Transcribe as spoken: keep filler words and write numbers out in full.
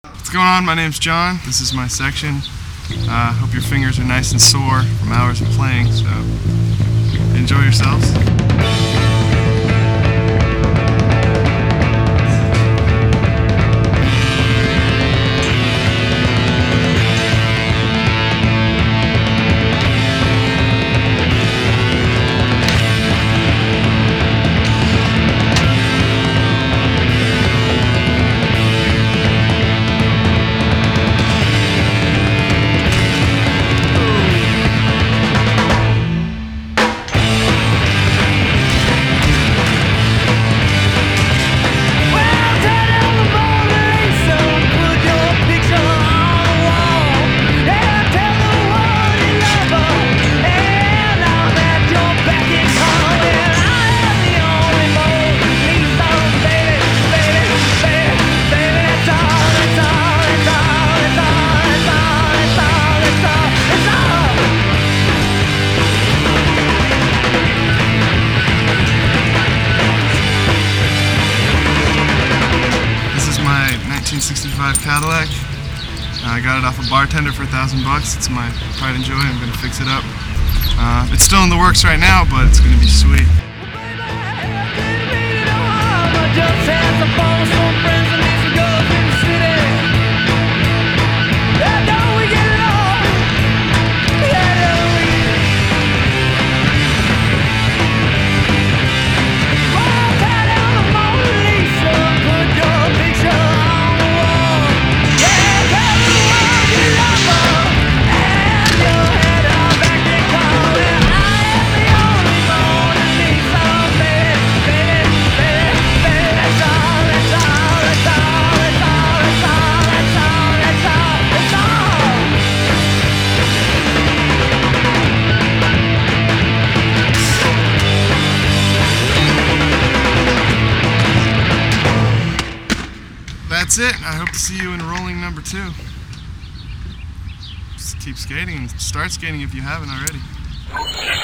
What's going on? My name's John. This is my section. Uh, hope your fingers are nice and sore from hours of playing, so enjoy yourselves. nineteen sixty-five Cadillac. I got it off a bartender for a thousand bucks. It's my pride and joy. I'm gonna fix it up. Uh, it's still in the works right now, but it's gonna be sweet. That's it. I hope to see you in rolling number two. Just keep skating and start skating if you haven't already.